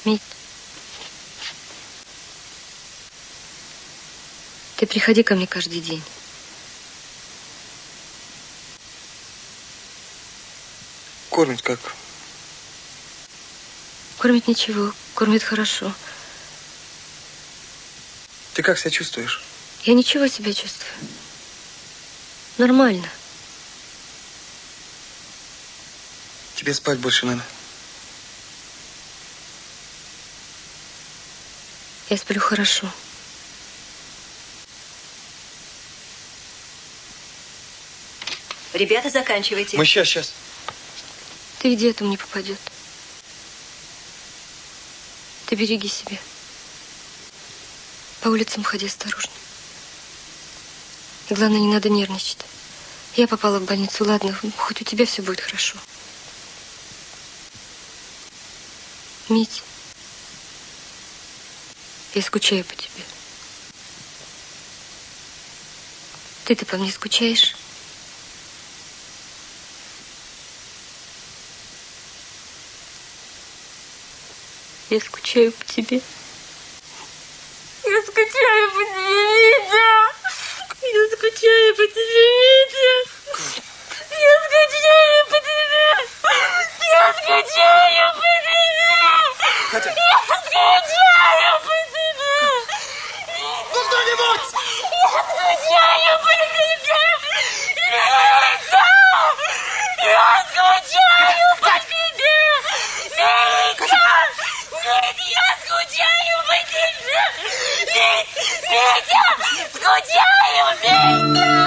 Мить, ты приходи ко мне каждый день. Кормит как? Кормит ничего, кормит хорошо. Ты как себя чувствуешь? Я ничего себя чувствую. Нормально. Тебе спать больше надо. Я сплю хорошо. Ребята, заканчивайте. Мы сейчас. Ты где этому не попадет? Ты береги себя. По улицам ходи осторожно. И главное, не надо нервничать. Я попала в больницу, ладно, хоть у тебя все будет хорошо. Мить, я скучаю по тебе. Ты-то по мне скучаешь? Я скучаю по тебе. Я скучаю по тебе, Митя. Я скучаю по тебе, Митя. Я скучаю по тебе. Я скучаю по тебе. Катя. Я скучаю по тебе. Ну кто-нибудь! Я скучаю по тебе. Митя. Я скучаю по тебе. Митя. Я скучаю по тебе! Митя! Скучаю, Митя!